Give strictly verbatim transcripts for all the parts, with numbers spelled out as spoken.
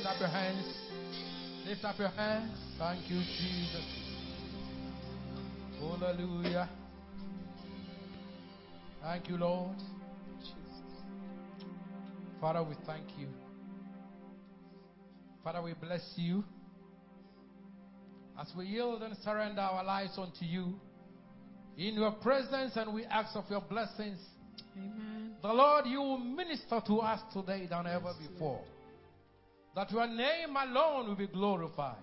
up your hands. Lift up your hands. Thank you, Jesus. Hallelujah. Thank you, Lord. Jesus. Father, we thank you. Father, we bless you. As we yield and surrender our lives unto you, in your presence, and we ask of your blessings. Amen. The Lord, you will minister to us today than ever before. That your name alone will be glorified.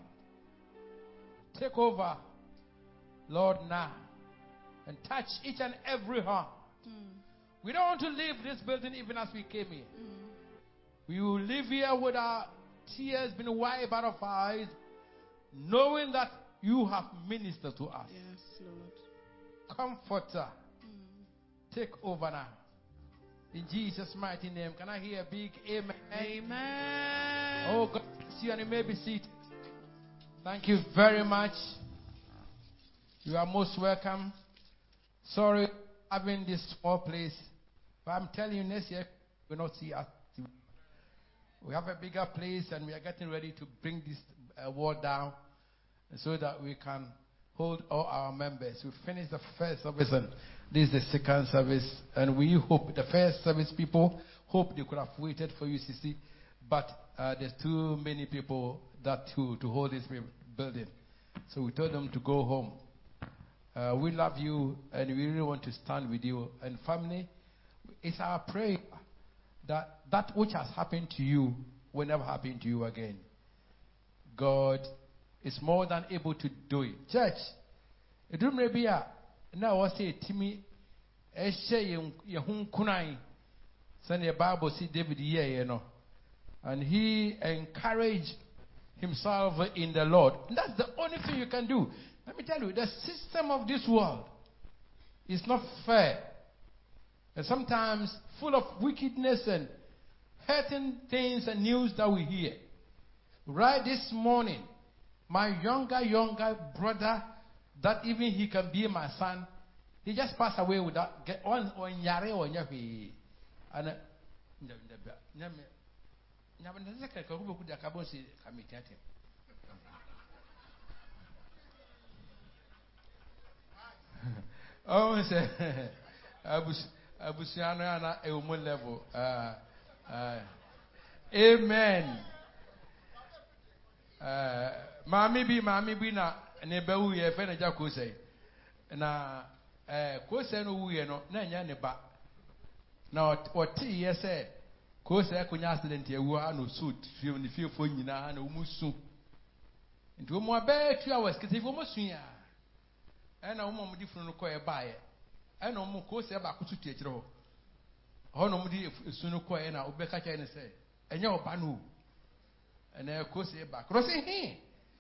Take over, Lord, now. And touch each and every heart. Mm. We don't want to leave this building even as we came here. Mm. We will leave here with our tears being wiped out of our eyes, knowing that you have ministered to us. Yes, Lord. Comforter, Mm. take over now. In Jesus' mighty name, can I hear a big amen? Amen. Oh, God bless you, and you may be seated. Thank you very much. You are most welcome. Sorry having this small place, but I'm telling you, next year we will not see us. We have a bigger place, and we are getting ready to bring this uh, wall down so that we can hold all our members. We finished the first service, and this is the second service, and we hope the first service people hope they could have waited for U C C, but uh, there's too many people that to to hold this building, so we told them to go home. Uh, we love you, and we really want to stand with you. And family, it's our prayer that that which has happened to you will never happen to you again. God is more than able to do it. Church, it do maybe a now I say Timmy Eshe Yahun Kunai, send the Bible see David here, you know, and he encouraged himself in the Lord. And that's the only thing you can do. Let me tell you, the system of this world is not fair. And sometimes full of wickedness and hurting things and news that we hear. Right this morning, my younger, younger brother, that even he can be my son, he just passed away without get on on yare or nyafi. And oh, say, Abusiano ana eumun level. Uh, uh, amen. Uh, Mami bi, mami bi na neba uye fe na jako say. Na eh ko say no uye no na nya ne ba. Na oti ye say ko say kunya accident ye wu ano suit fie ni fie fo nyina na umusu. Nti omo abe two hours kete fo mo sun ya. E na omo mo di funu no ko e baaye. E na omo ko say ba kutu tie kire ho. Ho no mo di sunu ko e na obeka cha ne say enye oba no. And I go say back. Crossing here.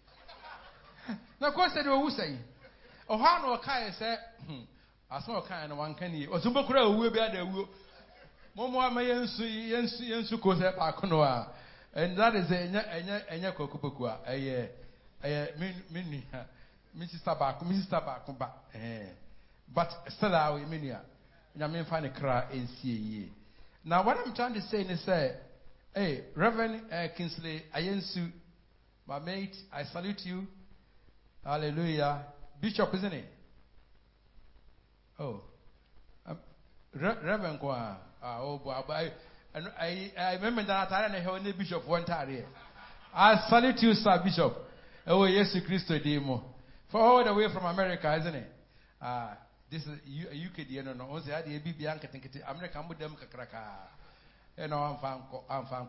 Now, of course, they will say, oh, how no Kai say, I saw a kind of one can eat. Or some crow will be at the woo. Momo may yensu yensu yensu ko say back no. And that is a enya kokupukua. A a min min Missus Tabak, Missus Tabak, but still our minia. And I mean, find a cry and see ye. Now, what I'm trying to say is say, hey, Reverend uh, Kingsley Ayensu, my mate, I salute you. Hallelujah. Bishop, isn't it? Oh. Um, Re- Reverend Kwa. Ah, oh, boy. I, I, I remember that I had a bishop one time. I salute you, sir, Bishop. Oh, yes, Christ, demo. For all the way from America, isn't it? Ah, uh, this is U K, you know, no, I had a B B Anka, America, I'm with them, Kakraka. You know, I'm fine, I'm fine,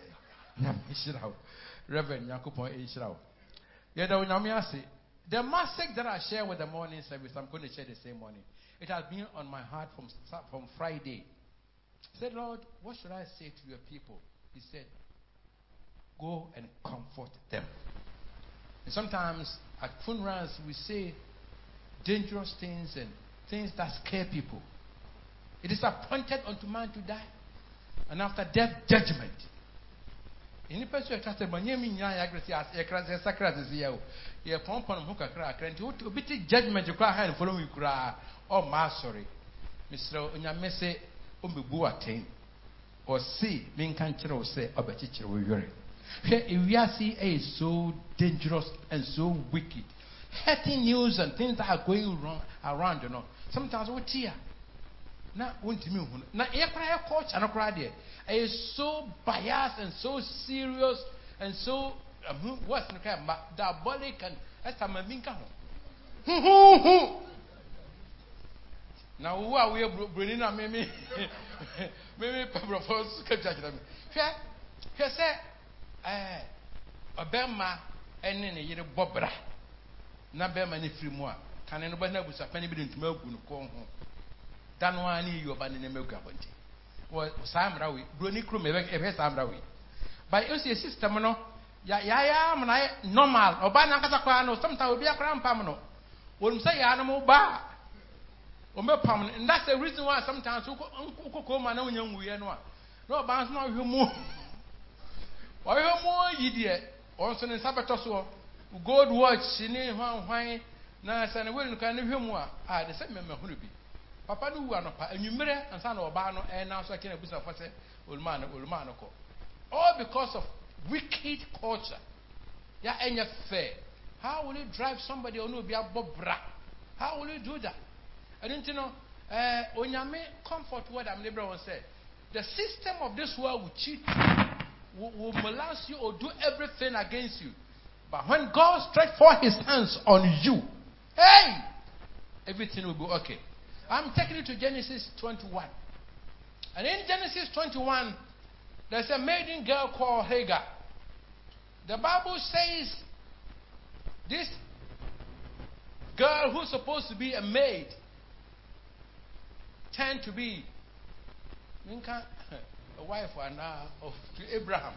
dear. Reverend Yakupo Israel. Yeah, the message that I share with the morning service, I'm going to share the same morning. It has been on my heart from, from Friday. I said, Lord, what should I say to your people? He said, go and comfort them. And sometimes at funerals, we say dangerous things and things that scare people. It is appointed unto man to die. And after death, judgment. Any person you trust, but you mean you are aggressive, you are sacred, you are pompon, who can cry, and you to be judgment, you cry and follow you cry. Oh, my sorry. Mister Onyamese, Umbu attain. Or see, Minkan Chiro say, Obachichi will hear it. If you see is so dangerous and so wicked, hurting news and things that are going wrong around, you know. Sometimes we tear. Now, won't you move? Now, every coach and a crowd there is so biased and so serious and so um, what's the kind of diabolic and that's a minka. Now, who are we bringing up? Maybe, maybe propose to catch them. Here, here, say, eh, a Bema and then a year Bobra. Na Bema ni free more. Can anybody know what's a penny bidden to milk when you come home? Dan one you abandon the milk abundant. Well, Sam Rawi, Bruni Crew may make a Sam Rawi. But you see a system, no, ya ya, man, normal, or Banakatano, sometimes will be a crown pamano. Wouldn't say animal bar. And that's the reason why sometimes you come and know young we know. No, bounce no, you more. Why you more idiot? Also in Sabatoso, God watch, in why, Nurse and Will can hear more. Ah, the same member who be. Papa knew one of and you mirror and son of Bano and now so I can abuse of what's old man, old man. All because of wicked culture. Yeah, and you're fair. How will you drive somebody or no be a bobra? How will you do that? I didn't know. Uh, when you make comfort, what I'm liberal and say, the system of this world will cheat you, will, will molest you, or do everything against you. But when God stretch forth His hands on you, hey, everything will be okay. I'm taking you to Genesis twenty-one, and in Genesis twenty-one, there's a maiden girl called Hagar. The Bible says this girl who's supposed to be a maid turned to be a wife of to Abraham.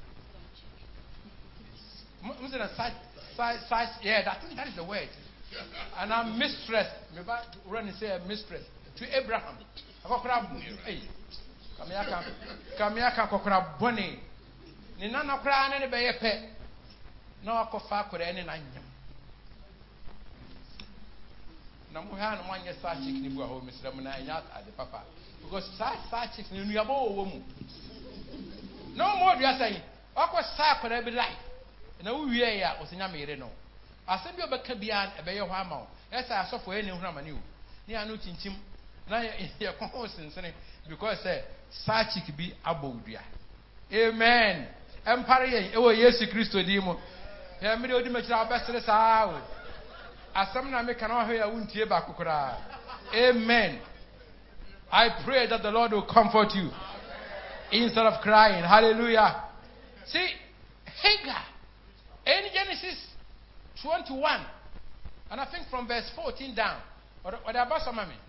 Yeah, I think that is the word. And I'm mistress. Maybe run and say a mistress to Abraham. Hey, Kamiaka Kokra Bonnie. Nina cry any bay a pet. No, I could fuck with any nine. Namuhan one year such chicken go home, Mister Ramana at the papa. Because such chicken in your bow woman. No more, you are saying. I was sack with every life. No, we are was in a mirror. I send you back beyond a bay of hammer. That's our software in Ramanu. Near no chinchim. Now you're constant because such chicken be above. Amen. Empire, oh, yes, Christo Demo. Here, me do much our best. As some I cannot hear, I won't hear back. Amen. I pray that the Lord will comfort you instead of crying. Hallelujah. See, Hagar in Genesis twenty-one, and I think from verse fourteen down, or about some mommy.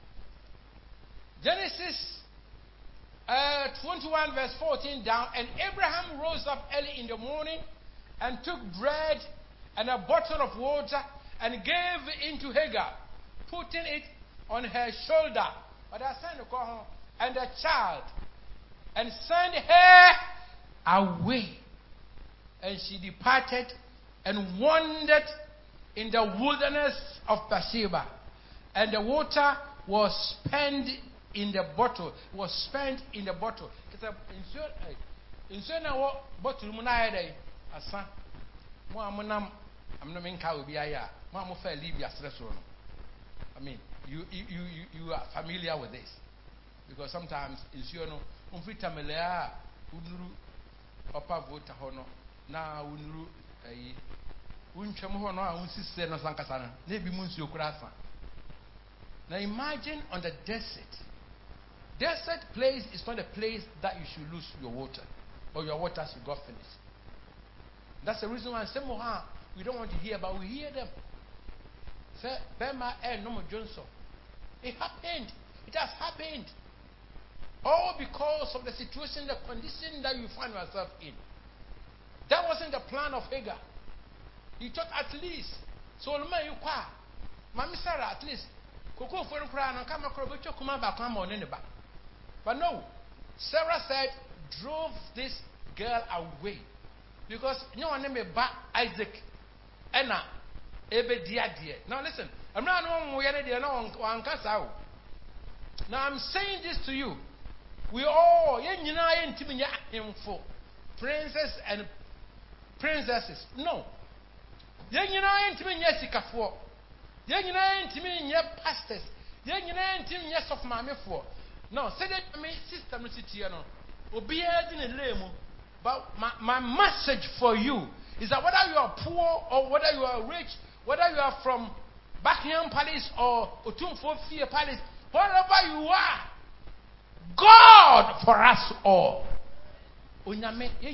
Genesis uh, twenty-one, verse fourteen down, and Abraham rose up early in the morning and took bread and a bottle of water and gave into Hagar, putting it on her shoulder. But I sent to call her and the child, and sent her away. And she departed and wandered in the wilderness of Bathsheba. And the water was spent in the bottle. Was spent in the bottle. It's a in now bottle munayade asa. Mo amunam amno menka obi aya. Mo amufa Libya stress no. I mean, you you you you are familiar with this because sometimes in no umfita melea unuru opa vota hono na unuru eh unchamo hono a unsise no sankasa na na ebi munsu okura asa. Now imagine on the desert. Desert place is not a place that you should lose your water or your water should go finished. That's the reason why some we don't want to hear, but we hear them. Say, Bema and Nomo Johnson. It happened. It has happened. All because of the situation, the condition that you find yourself in. That wasn't the plan of Hagar. He thought at least, so you qua, Mammy Sarah, at least, Coco for a crown and come across with your command back on in the back. But no, Sarah said, drove this girl away. Because no one named Isaac, Anna, Ebe dear dear. Now listen, I'm not one way no one casa. Now I'm saying this to you. We all yen intimate him for princes and princesses. No. Yen nyina ntimi nya sikafo. Yen nyina ntimi nya pastors. Yen nyina ntimi nya sof maamefo. No, say that me sister no sit here no. Obi e di ne lemu. But my, my message for you is that whether you are poor or whether you are rich, whether you are from Buckingham Palace or Otumfo Fie Palace, wherever you are, God for us all. Now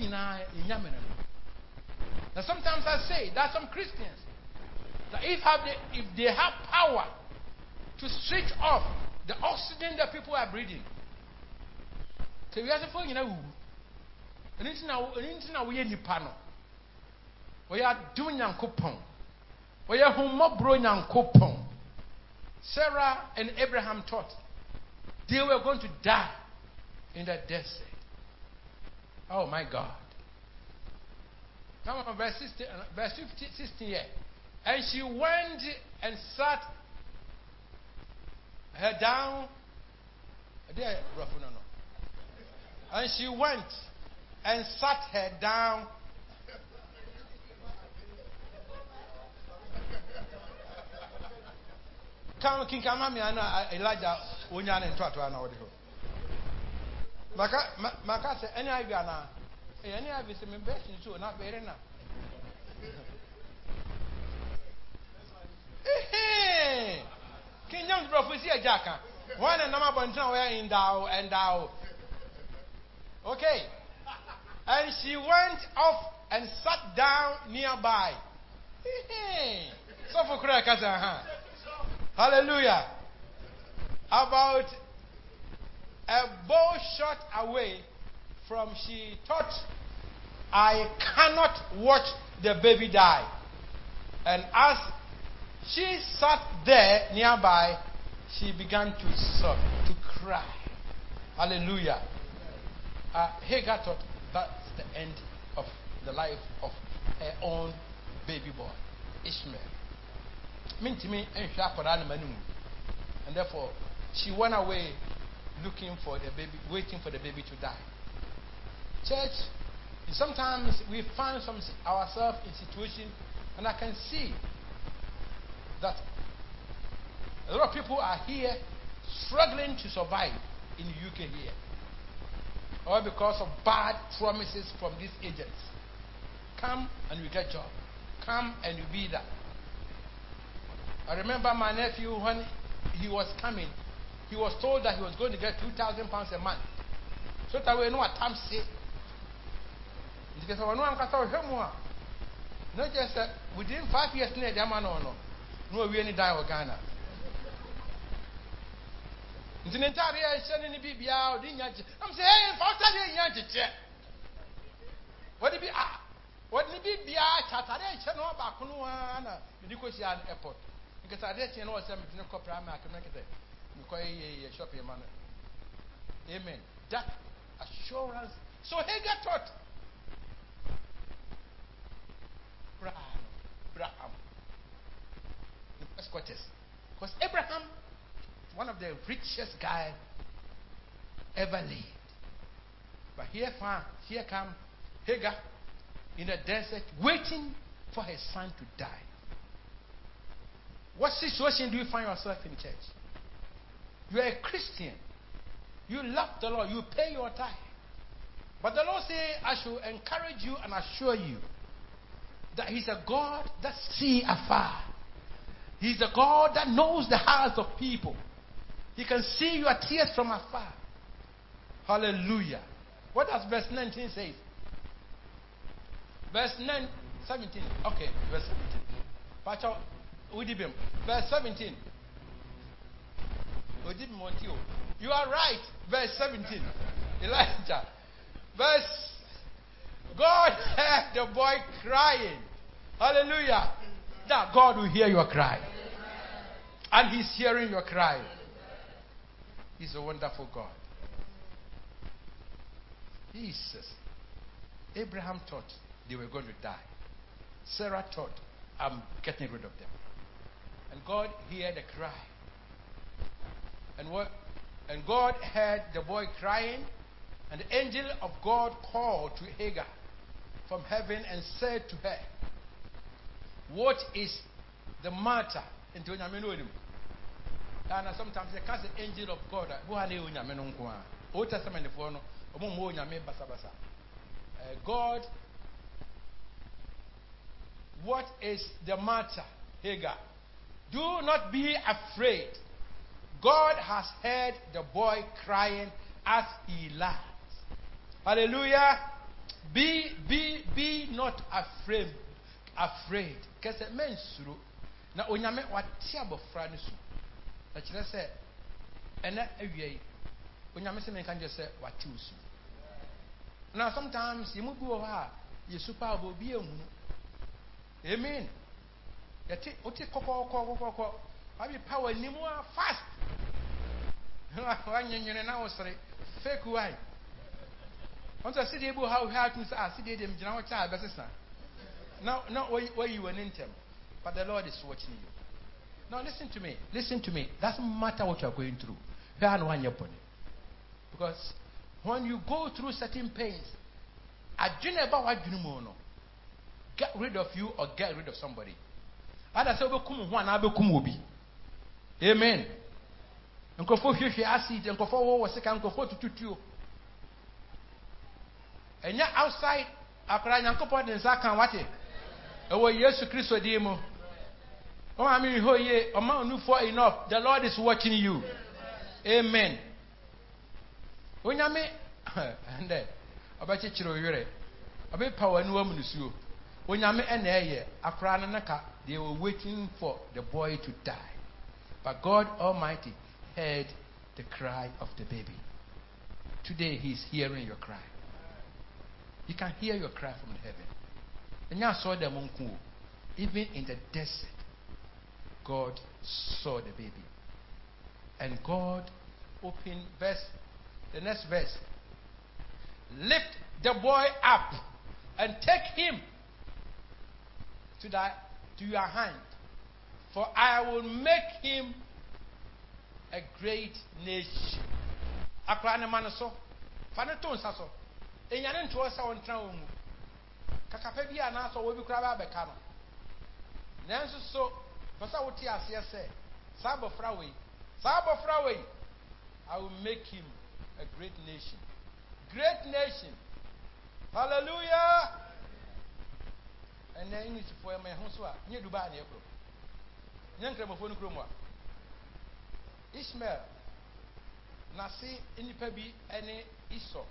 sometimes I say that some Christians that if have they, if they have power to switch off the oxygen that people are breathing, so we have to you know, and it's now it's now we any panel. We are doing Yankopon. We are humobro Yankopon. Sarah and Abraham thought they were going to die in the desert. Oh my God. Come on, verse sixteen, verse fifteen, sixteen here. And she went and sat her down. There, bro, no, no. And she went and sat her down. Come, King Kamami, and Elijah, Unyan and Twatwa, and all the Maka, Maka said, any idea now? Any of his members, so not very enough. King Young's prophecy, a jacka. One and number one somewhere in Dow and Dow. Okay. And she went off and sat down nearby. So for crackers, huh? Hallelujah. About a bow shot away from she thought, I cannot watch the baby die. And as she sat there nearby, she began to sob, to cry. Hallelujah. Uh, Hagar thought that's the end of the life of her own baby boy, Ishmael. And therefore, she went away looking for the baby, waiting for the baby to die. Church, sometimes we find some ourselves in situations, and I can see that a lot of people are here struggling to survive in the U K here, or because of bad promises from these agents. Come and you get job. Come and you be that. I remember my nephew when he was coming, he was told that he was going to get two thousand pounds a month. So that we know what time say. Because I know I'm going not just uh, within five years, near the man or no. No, we only die of Ghana. It's an entire sending the B B out. I'm saying, hey, if I tell you, what did be ah? What did be be ah? Saturday, channel back on one, because you are an airport. Because I didn't know some copper, I can make it. You a shopping man. Amen. That assurance. So Hagar thought, Abraham, the first quarters, because Abraham, one of the richest guys ever lived. But here, here come Hagar in the desert, waiting for his son to die. What situation do you find yourself in, church? You are a Christian. You love the Lord. You pay your tithe. But the Lord says, I should encourage you and assure you that He's a God that sees afar. He's a God that knows the hearts of people. He can see your tears from afar. Hallelujah. What does verse nineteen say? Verse nine, seventeen. Okay, verse seventeen. Pacho, Udibim. Verse seventeen. Udibim, you are right. Verse seventeen. Elijah. Verse. God heard the boy crying. Hallelujah. That God will hear your cry. And He's hearing your cry. He's a wonderful God. Jesus. Abraham thought they were going to die. Sarah thought, I'm getting rid of them. And God heard the cry. And what? And God heard the boy crying. And the angel of God called to Hagar from heaven and said to her, what is the matter? And sometimes they cast the angel of God. Old Testament God, what is the matter, Hagar? Do not be afraid. God has heard the boy crying as he lies. Hallelujah. Be be be not afraid. Afraid. Because it means through. Now, when you make what terrible friend is, that you say, and that away. When you make can just say what you see. Now, sometimes you move over, you super will be a moon. Amen. You take what you call, call, call, call, call. I be power anymore fast. When you know, sorry, fake wine. Once I see the able how hard to say, I see them, you know, child, but sister. Now, not where you were in them, but the Lord is watching you. Now, listen to me. Listen to me. Doesn't matter what you are going through. Because when you go through certain pains, I don't know about what you know. Get rid of you or get rid of somebody. Ada say obekum ho ana abekum obi. Amen. Nkofo hwehwe acid, nkofo wo wo sika, nkofo tututuo. Enya outside akra nyankopɔ de nsa kan wate. Ewo Yesu Kristo di mu. O ma mi ho ye, o ma onu for enough. The Lord is watching you. Amen. Onyame ande obachi chiro yere. Obe power nu amu nusuo. Onyame ene eye akra na naka. They were waiting for the boy to die. But God Almighty heard the cry of the baby. Today He is hearing your cry. He can hear your cry from heaven. And now saw the monku. Even in the desert, God saw the baby. And God opened verse, the next verse. Lift the boy up and take him to that to your hand, for I will make him a great nation. Akrane manaso, fanaton saso. Enyane nto osa wontra omu. Kakapa bia na so wo bi kura ba beka no. Nanso so, pasa woti ase ese, sabofra we. Sabofra we. I will make him a great nation. Great nation. Hallelujah. And then you need to for my house. Near Dubai, near Pro. Yankramofon Kromwa. Ishmael. Nasi in the Pebi, any Esau.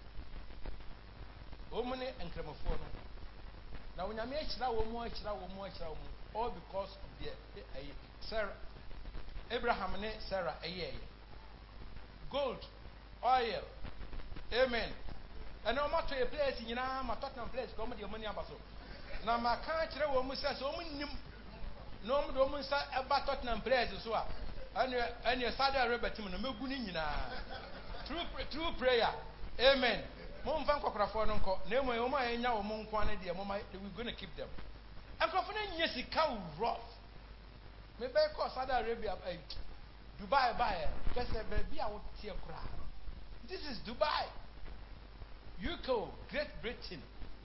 Omane and Cramophone. Now, when I make that one more, all because of the Sarah, Abraham and Sarah, a year. Gold, oil, amen. And no matter a place in Yama, Tottenham place, come with your money about so. Now, my country woman says, oh, no woman said about Tottenham place as well. And your Saudi Arabia team, no Gunina. True prayer, amen. Mom Vanko Crafonco, Nemo, Oma, and Yaw Monkwane, dear Mama, we're going to keep them. And Crofone, yes, he cow rough. Maybe cause Saudi Arabia, Dubai, buyer, just a baby out here cry. This is Dubai, U K, Great Britain.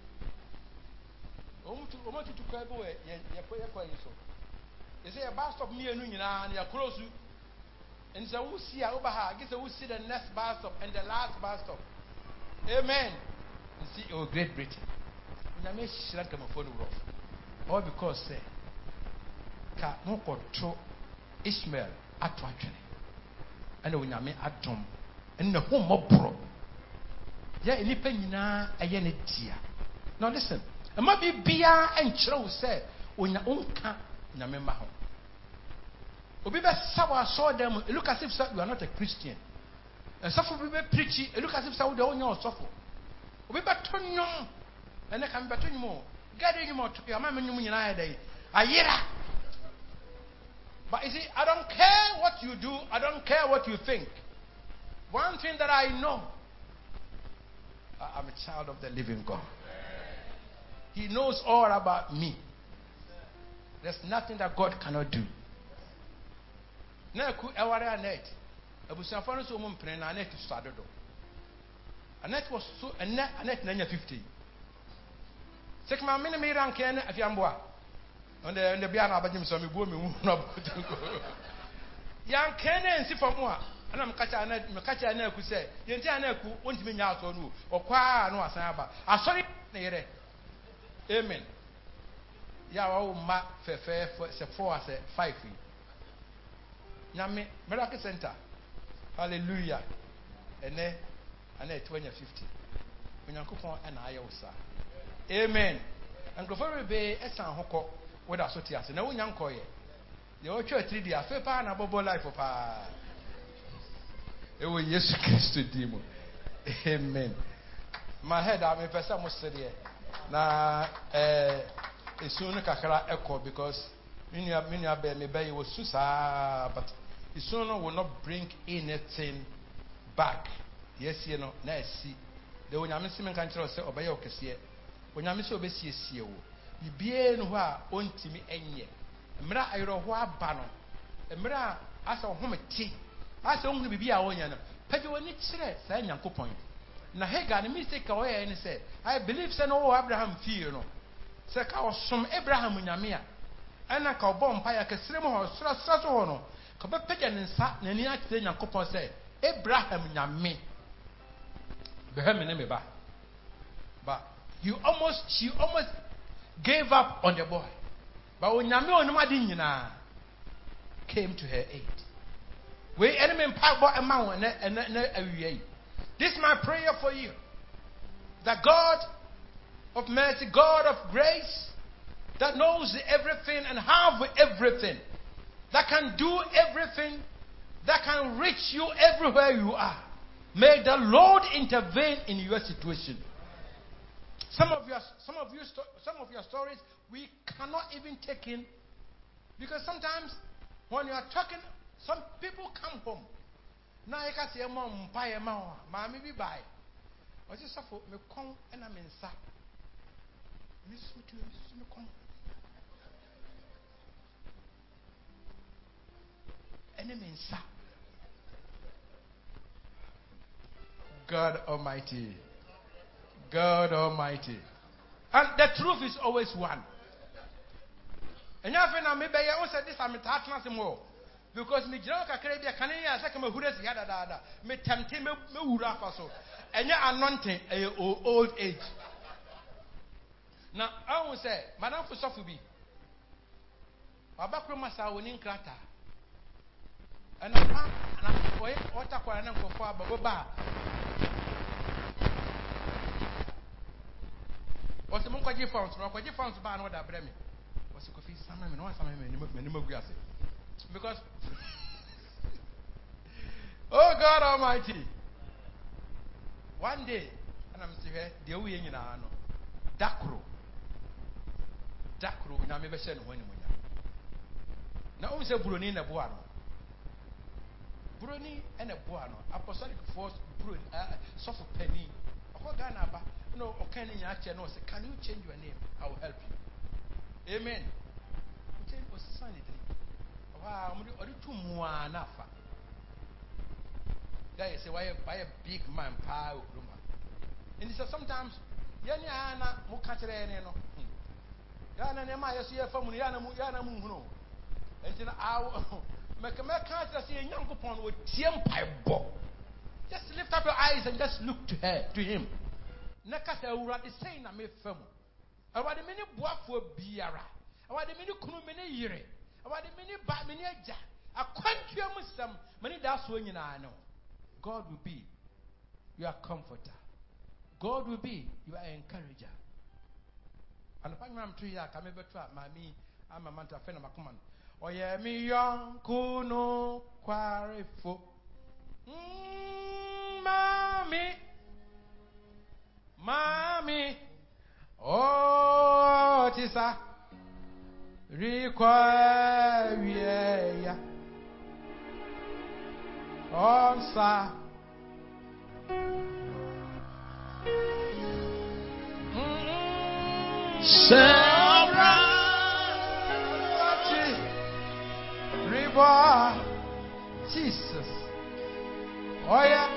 Almost to Crabo, so. They say a bus stop near Nuna and you're close. And so we'll see Obaha, I guess we'll see the next bus stop and the last bus stop. Amen. You see, oh, Great Britain. When I make shrunk my phone rough, all because say, Ka Moko tro Ishmael at Watching. And when I make at Tom, and the home of Pro. Yeah, any penina, a yenny dear. Now listen, a maybe beer and chow say, when your own camp, Namema home. Obiba Sawa saw them, look as if you are not a Christian. And suffer we be preachy, look as if some the owner suffer. We but turn young, and I can between more. Gather you more to your mamma in a day. A year. But you see, I don't care what you do, I don't care what you think. One thing that I know, I'm a child of the living God. He knows all about me. There's nothing that God cannot do. Now, could ever net. Abusafano so mum pren na net to sadodo. A net was so a net a net nanya fifty. Take my mini me rank and if you am boy. On the on the piano, but you saw me boom, me no young Kenny and see for more. And I'm catching a catch a neck who say, you ain't want me out on you, or qua no asaba. I saw it. Amen. Ya o ma fe fe se four as five feet. Nyame Miracle Center. Hallelujah. Ene ane twenty fifty. Onyankopon na aye wo sa. Amen. Ankofo rebe esan hokọ with asoti ase na wonya nkoye. Ye o twa three dia fe pa na bobo life pa. Ewo Yesu Kristo dimo. Amen. My head am person mo sede na eh esu no kakra ekọ because minia minia be me be was susa but esu no will not bring anything back. Yes you know na esi de onyame se men kan kire se obaye okese onyame se obesiesie wo bibie no ho a ontimi enye mra ayro ho aba no mra asa hometi asa ohunu bibia a wonya no page woni kire sa nyankopon na hega ne mistake o ye ne se I believe se no Abraham fie no se ka osom Abraham nyame a ana ka obọ mpa ya kesere mo ho sra sra so ho no ka be page ne nsa na ni akire nyankopon se Abraham nyame behem ne me ba but you almost she almost gave up on the boy but when nyame onumade nyina came to her aid we enemy mpa bo ema na na awie. This is my prayer for you. That God of mercy, God of grace, that knows everything and have everything, that can do everything, that can reach you everywhere you are. May the Lord intervene in your situation. Some of your, some of you, some of your stories we cannot even take in, because sometimes when you are talking, some people come home. Now I can say, "Mom, buy a mama, mommy, be buy." I just suffer me come and I'm in sa. Miss me to me come. And I'm in sa. God Almighty, God Almighty, and the truth is always one. And you have maybe I also this I'm talking more. Because me jira kakere bia kan ya saka me hure siya da da da me tempte me me wura fa so enye anointing e old age na I will say madam for sofu bi abakro masa woni nkrata ana na oye ota kwa na nkofo ababo ba o se mon kwaji funds no kwaji funds ba na da bre me o se kofi sama me no sama me me ni magu ase. Because oh God Almighty, one day and I'm still here the way you know dakro dakro na me be se no wani munya na o se buroni na boa no buroni e na boa no apostolic force buroni so for penny o ga na ba no o kan nya ache no say can you change your name I will help you. Amen. O change o sign it. Wow, or two more nafa. Guys say why buy a big man power room. And so sometimes yani ana mo kachere ne no. Yana ne ma yeso ye famu yana mu yana mu hunu. Enti na aw make make kachere say Nyankopon wo tiem paibo. Just lift up your eyes and just look to her, to him. Na ka say urade say na me famu. Awade me ni boafo biara. Awade me ni kunu me ni yire. Awade me ni ba me ni aja. Akwantua musam me ni da so nyina no. God will be your comforter. God will be your encourager. And upon I'm three years, I may be try mami. I'm a man to offend my command. Oh yeah, me young kuno quarifo. Mami, mami, oh tisa, require ya, onsa. Sabra, River, Jesus. Oh yeah,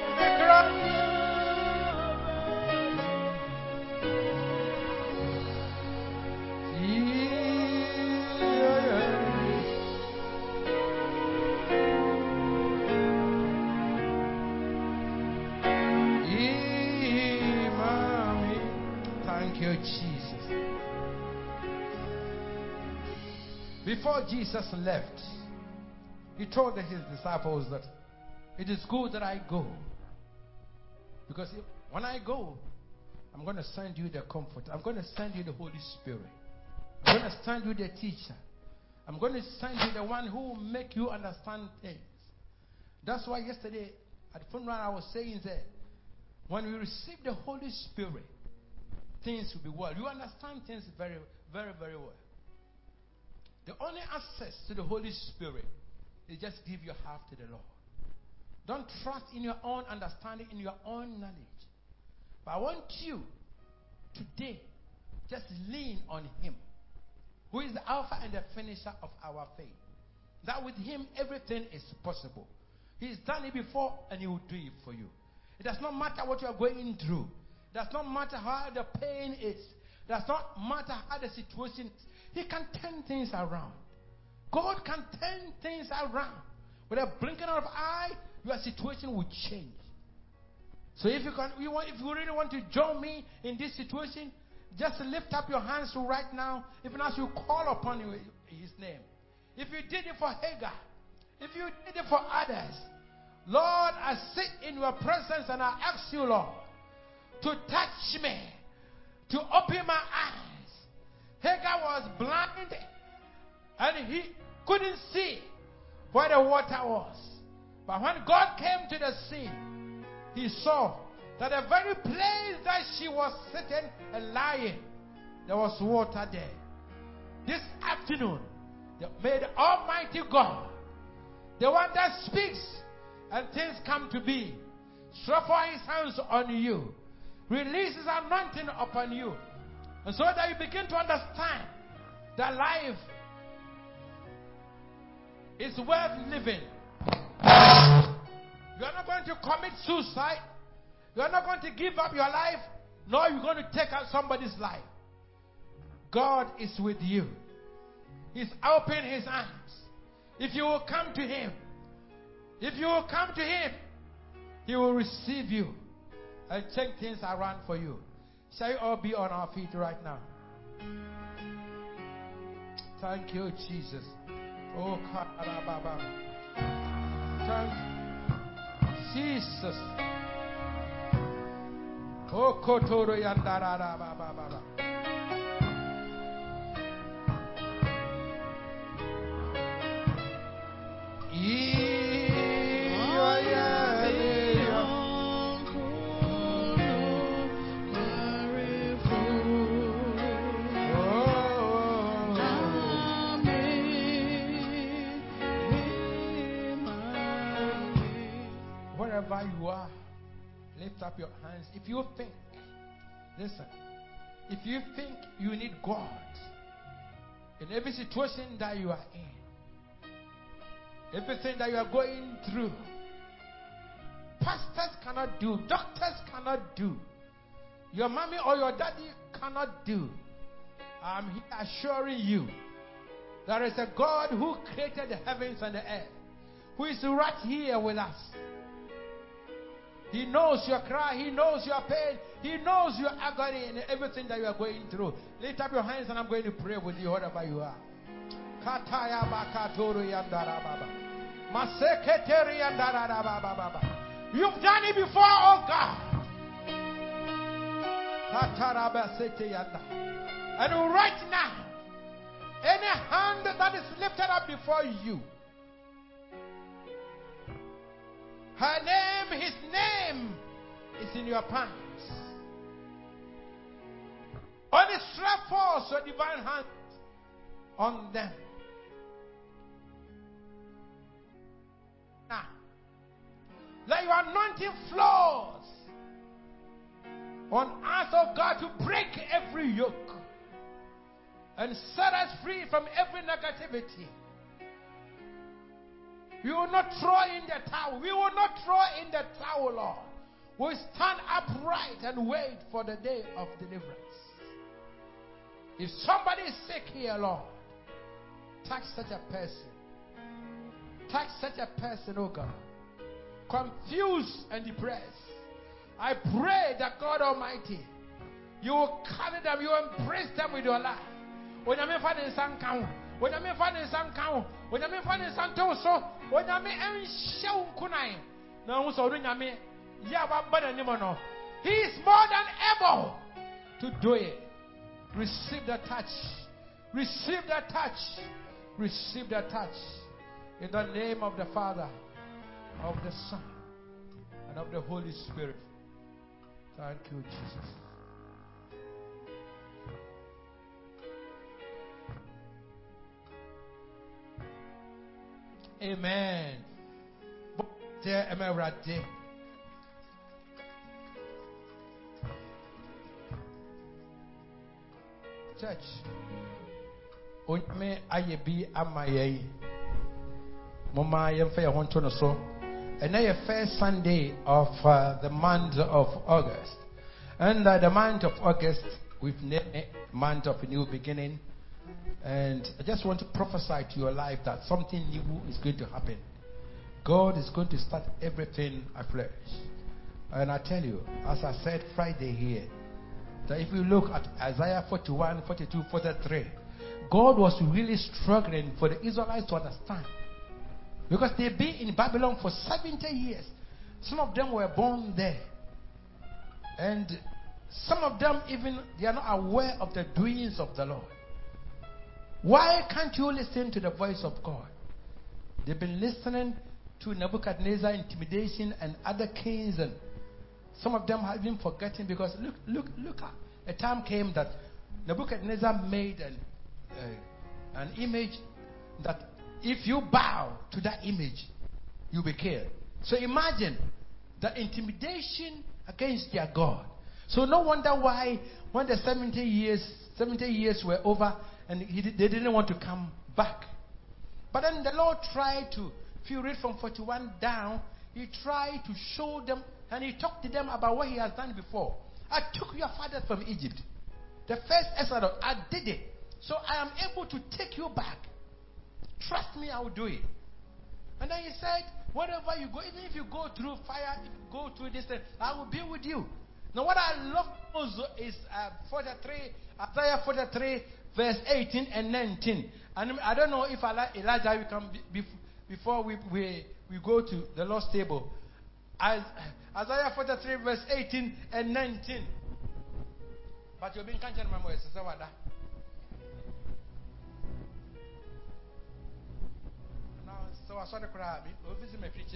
Jesus. Before Jesus left, he told his disciples that it is good that I go. Because if, when I go, I'm going to send you the comfort. I'm going to send you the Holy Spirit. I'm going to send you the teacher. I'm going to send you the one who will make you understand things. That's why yesterday at funeral I was saying that when we receive the Holy Spirit, things will be well. You understand things very, very, very well. The only access to the Holy Spirit is just give your heart to the Lord. Don't trust in your own understanding, in your own knowledge. But I want you today just lean on Him, who is the Alpha and the finisher of our faith. That with Him everything is possible. He's done it before and He will do it for you. It does not matter what you are going through. It does not matter how the pain is. It does not matter how the situation is. He can turn things around. God can turn things around. With a blinking of an eye, your situation will change. So if you can, you want, if you really want to join me in this situation, just lift up your hands right now. Even as you call upon His name. If you did it for Hagar, if you did it for others, Lord, I sit in your presence and I ask you, Lord, to touch me, to open my eyes. Hagar was blind and he couldn't see where the water was. But when God came to the scene, he saw that the very place that she was sitting and lying, there was water there. This afternoon, may the Almighty God, the one that speaks and things come to be, stretch forth His hands on you, release His anointing upon you, and so that you begin to understand that life is worth living. You are not going to commit suicide. You are not going to give up your life, nor are you going to take out somebody's life. God is with you. He's opening His arms. If you will come to Him, if you will come to Him, He will receive you and change things around for you. Shall we all be on our feet right now? Thank you, Jesus. Oh, Baba. Thank you, Jesus. Oh, Kotoro Yandara Baba. Wherever you are, lift up your hands. If you think, listen, if you think you need God in every situation that you are in, everything that you are going through, pastors cannot do, doctors cannot do, your mommy or your daddy cannot do. I'm assuring you, there is a God who created the heavens and the earth, who is right here with us. He knows your cry. He knows your pain. He knows your agony and everything that you are going through. Lift up your hands and I'm going to pray with you wherever you are. You've done it before, oh God. And right now, any hand that is lifted up before you, her name, his name is in your palms. Only stretch forth your divine hand on them. Now, let your anointing flows on us, oh God, to break every yoke and set us free from every negativity. We will not throw in the towel. We will not throw in the towel, Lord. We stand upright and wait for the day of deliverance. If somebody is sick here, Lord, touch such a person. Touch such a person, oh God. Confused and depressed. I pray that God Almighty, You will carry them, you will embrace them with your life. When you find in some count, when you find in some count, when you find in some toso, when you may show kunai. No, so when you may, Yaba Bananimono, he is more than able to do it. Receive the touch. Receive the touch. Receive the touch. In the name of the Father, of the Son, and of the Holy Spirit. Thank you, Jesus. Amen. Church, me aye bi amaye. Mama yem fe want to so. And now first Sunday of uh, the month of August, and uh, the month of August we've named it month of a new beginning. And I just want to prophesy to your life that something new is going to happen. God is going to start everything afresh. And I tell you, as I said Friday here, that if you look at Isaiah forty-one, forty-two, forty-three, God was really struggling for the Israelites to understand. Because they've been in Babylon for seventy years. Some of them were born there. And some of them even, they are not aware of the doings of the Lord. Why can't you listen to the voice of God? They've been listening to Nebuchadnezzar intimidation and other kings, and some of them have been forgetting, because look, look, look at a time came that Nebuchadnezzar made an, uh, an image that if you bow to that image, you'll be killed. So imagine the intimidation against their God. So no wonder why when the seventy years, seventy years were over, and he, they didn't want to come back. But then the Lord tried to, if you read from forty-one down, he tried to show them, and he talked to them about what he has done before. I took your father from Egypt. The first Exodus, I did it. So I am able to take you back. Trust me, I will do it. And then he said, wherever you go, even if you go through fire, if you go through this, I will be with you. Now what I love most is uh, forty-three, Isaiah forty-three, verse eighteen and nineteen. And I don't know if Elijah will come be, before we, we, we go to the Lord's table. As, Isaiah forty-three, verse eighteen and nineteen. But you've been catching my voice. So I saw the crowd. I visit my preacher.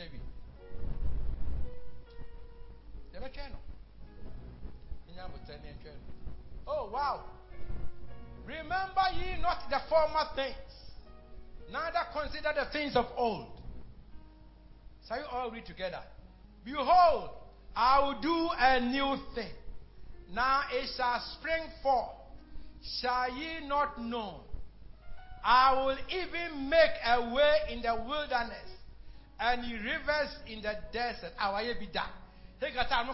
You ever can? Oh wow! Remember ye not the former things, neither consider the things of old. So you all read together. Behold, I will do a new thing. Now it shall spring forth. Shall ye not know? I will even make a way in the wilderness and rivers in the desert. I will be done. He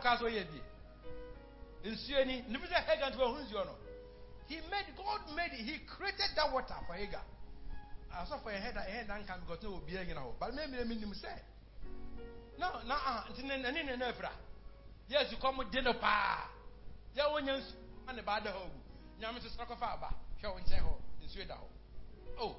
made, God made it. He created that water for Hagar. I saw for a head, a head and can go to be again. But maybe I mean him say. No, no, no, yes, you come with dinner pa. Yeah, when you and the bad home. Yamis is Sakafaba, show in Seho, in Sweden. Oh,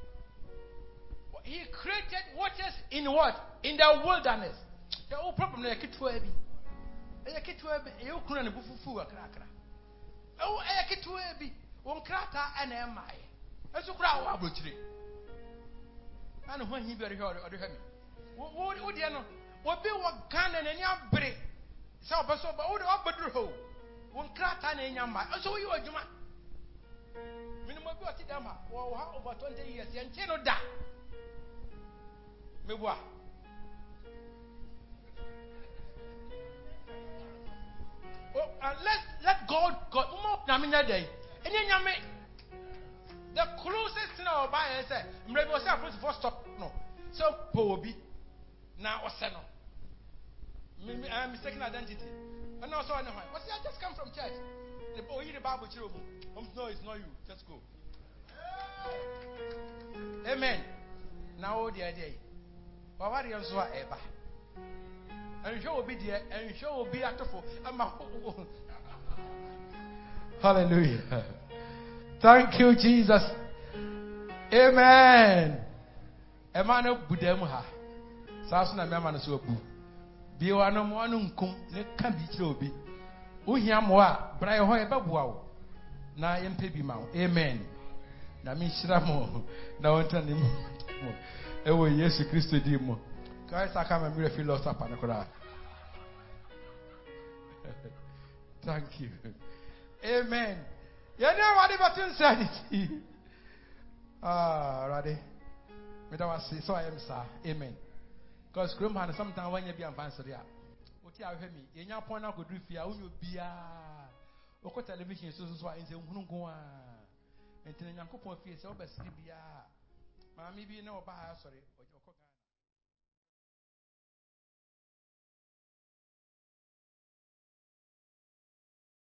he created waters in what? In the wilderness. The whole problem is a kitwebi. A kitwebi, you couldn't have fufu a cracker. Oh, a kitwebi, one cracker and a my. As you crowd our butchery. And when he very hard or the heavy. What would you know? What be what cannon and your break? So, but so, but all the upper hole. One cracker and your mind. So you are Juma. Minimum go to them over twenty years and channel that. Me what? Oh, and let let God God more namina day. And then you the closest thing I'll buy is say, maybe was a first stop no. So Pobi now was no. I'm mistaken identity. And also I know why. What's that? Just come from church. The boy the Bible children. No, it's not you. Just go. Amen. Now the idea. But what is so ever? And show will be there, and show will be at the full. Hallelujah. Thank you, Jesus. Amen. Emmanuel Budemuha. Sasuna Mamma so bu. Be one of one cum, ne can be chobi. Uhiamwa, Brian Hoy Babuao. Na Yempebi Mount. Amen. Na mi Shramo. Na one time. Ewo Yesu Christo dimo. Guys, I come and be lost up and a Thank you. Amen. You know what about insanity? Ah, ready? Me that was so I am sir. Amen. Because Grumman sometimes when you be advanced there. What you have me? You know, point out good fear. When you be a local television, so so I say, "Who go on?" And then you go for fear. So, but sleep, yeah. Mammy be no bad. Sorry.